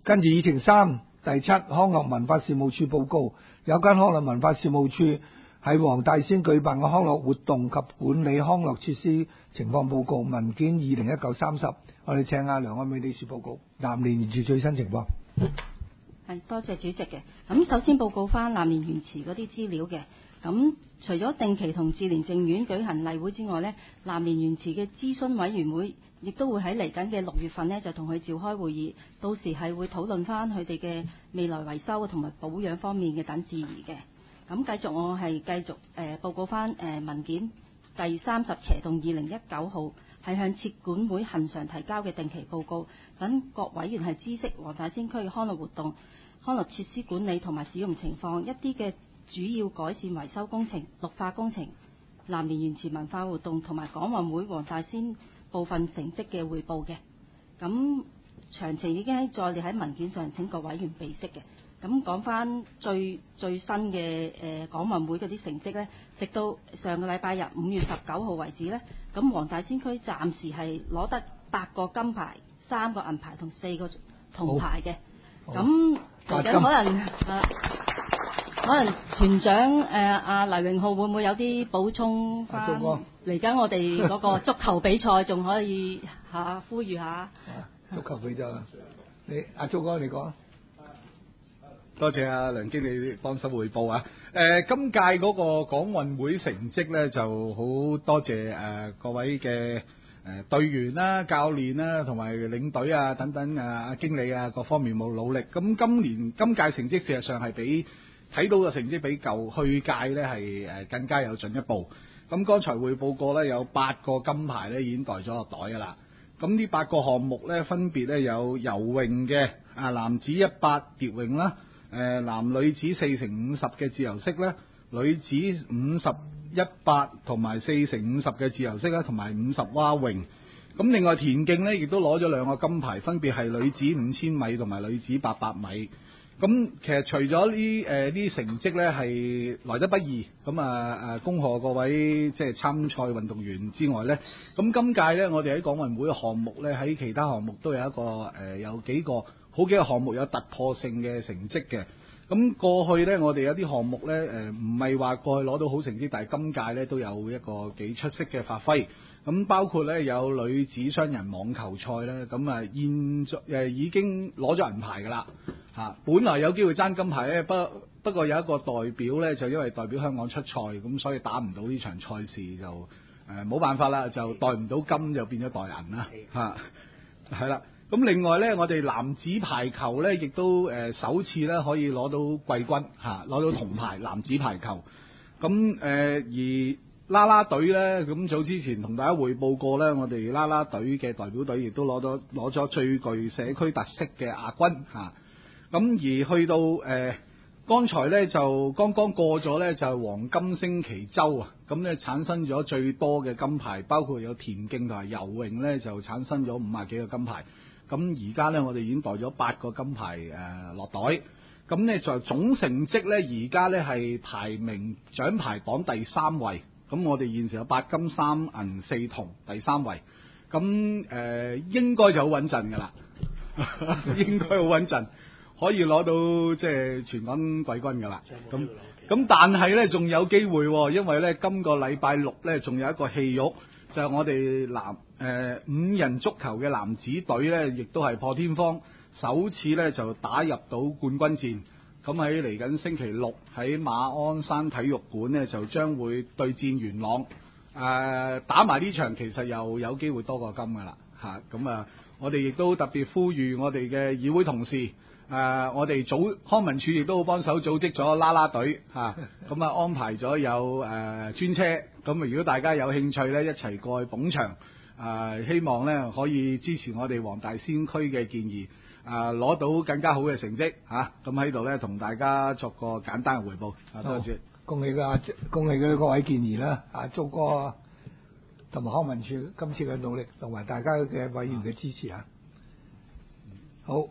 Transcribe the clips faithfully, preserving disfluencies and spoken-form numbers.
跟住議程三第七，康樂文化事務處報告，有關康樂文化事務處喺黃大仙舉辦嘅康樂活動及管理康樂設施情況報告文件二零一九三十，我哋請阿梁愛美理事報告南蓮園池最新情況。 係多謝主席嘅。咁首先報告翻南蓮園池嗰啲資料嘅。咁除咗定期同志蓮淨苑舉行例會之外呢，南蓮園池嘅諮詢委員會亦都會喺嚟緊嘅六月份呢，就同佢召開會議，到時係會討論翻佢哋嘅未來維修同埋保養方面嘅等事宜嘅。咁繼續我係繼續誒、呃、報告翻誒、呃、文件第三十斜動二零一九號係向設管會恆常提交嘅定期報告，等各委員係知悉黃大仙區嘅康樂活動、康樂設施管理同埋使用情況，一啲嘅主要改善維修工程、綠化工程、南蓮園池文化活動同埋港運會黃大仙部分成績嘅匯報嘅。咁詳情已經喺再列喺文件上，請各委員備悉嘅。咁講翻最最新嘅誒、呃、港運會嗰啲成績呢，直到上個禮拜日五月十九號為止呢，咁黃大仙區暫時係攞得八個金牌、三個銀牌同四個銅牌嘅。咁嚟緊可能誒、啊、可能團長誒阿、呃、黎榮浩會唔會有啲補充翻？嚟緊我哋嗰個足球比賽仲可以嚇、啊、呼籲下。 足球比賽，你阿蘇哥你講。 多謝阿梁經理幫手匯報啊！誒、呃，今屆嗰個港運會成績咧，就好多謝誒、呃、各位嘅誒隊員啦、教練啦，同埋領隊啊等等啊、經理啊各方面冇努力。咁今年今屆成績事實上係比睇到嘅成績比舊去屆咧係誒更加有進一步。咁剛才匯報過咧，有八個金牌咧已經袋咗落袋㗎啦。咁呢八個項目咧，分別咧有游泳嘅啊男子一百蝶泳啦。誒、呃、男女子四乘五十嘅自由式咧，女子五十一百同埋四乘五十嘅自由式啦，同埋五十蛙泳。咁另外田徑咧，亦都攞咗兩個金牌，分別係女子五千米同埋女子八百米。咁其實除咗呢誒啲成績咧係來得不易，咁啊誒恭賀各位即係參賽運動員之外咧，咁今屆咧我哋喺港運會嘅項目咧，喺其他項目都有一個誒、呃、有幾個好幾個項目有突破性嘅成績嘅。咁過去咧我哋有啲項目咧誒唔係話過去攞到好成績，但係今屆咧都有一個幾出色嘅發揮。咁包括咧有女子雙人網球賽咧，咁啊現在誒已經攞咗銀牌㗎啦嚇，本來有機會爭金牌咧，不不過有一個代表咧就因為代表香港出賽，咁所以打唔到呢場賽事就誒冇、呃、辦法啦，就代唔到金就變咗代銀啦嚇，係啦。咁另外咧，我哋男子排球咧亦都誒、呃、首次咧可以攞到季軍嚇，攞、啊、到銅牌男子排球。咁誒、呃、而啦啦隊咧，咁早之前同大家匯報過咧，我哋啦啦隊嘅代表隊亦都攞咗攞咗最具社區特色嘅亞軍嚇。咁、啊、而去到誒、呃、剛才咧就剛剛過咗咧就係、是、黃金星期周啊，咁咧產生咗最多嘅金牌，包括有田徑同埋游泳咧就產生咗五十幾個金牌。咁而家咧我哋已經袋咗八個金牌誒、呃、落袋。咁咧就總成績咧而家咧係排名獎牌榜第三位。咁我哋現時有八金三銀四銅，第三位。咁誒、呃、應該就好穩陣㗎啦，應該好穩陣，可以攞到即係全港季軍㗎啦。咁咁但係咧仲有機會、哦，因為咧今個禮拜六咧仲有一個戲肉，就係、是、我哋男誒、呃、五人足球嘅男子隊咧，亦都係破天荒首次咧就打入到冠軍戰。咁喺嚟緊星期六喺馬鞍山體育館呢，就將會對戰元朗，誒、呃、打埋呢場其實又有機會多個金㗎啦嚇。咁啊，我哋亦都特別呼籲我哋嘅議會同事，誒、呃、我哋組康文署亦都幫手組織咗啦啦隊嚇，咁啊安排咗有誒、呃、專車，咁啊如果大家有興趣呢，一齊過去捧場，誒、呃、希望呢可以支持我哋黃大仙區嘅建議。啊！攞到更加好嘅成績嚇，咁喺度咧同大家作個簡單嘅回報。啊，多謝， 恭喜嘅恭喜嘅各位建議啦！啊，祝哥同埋康文署今次嘅努力，同埋大家嘅委員嘅支持啊！好，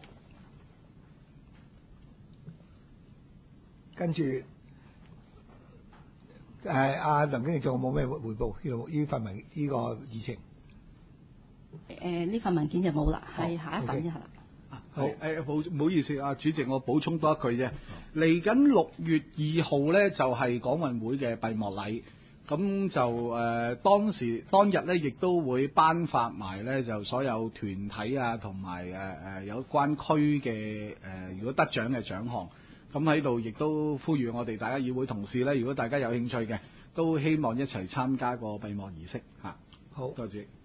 跟住誒阿梁經理仲有冇咩回報？呢呢份文呢個議程？ 誒呢份文件就冇啦，係下一份啫係啦。 好誒好唔好意思啊，主席，我補充多一句啫。嚟緊六月二號咧，就係港運會嘅閉幕禮。咁就誒、呃、當時當日咧，亦都會頒發埋咧，就所有團體啊，同埋誒誒有關區嘅誒、呃，如果得獎嘅獎項。咁喺度亦都呼籲我哋大家議會同事咧，如果大家有興趣嘅，都希望一齊參加個閉幕儀式嚇。 好， 多謝。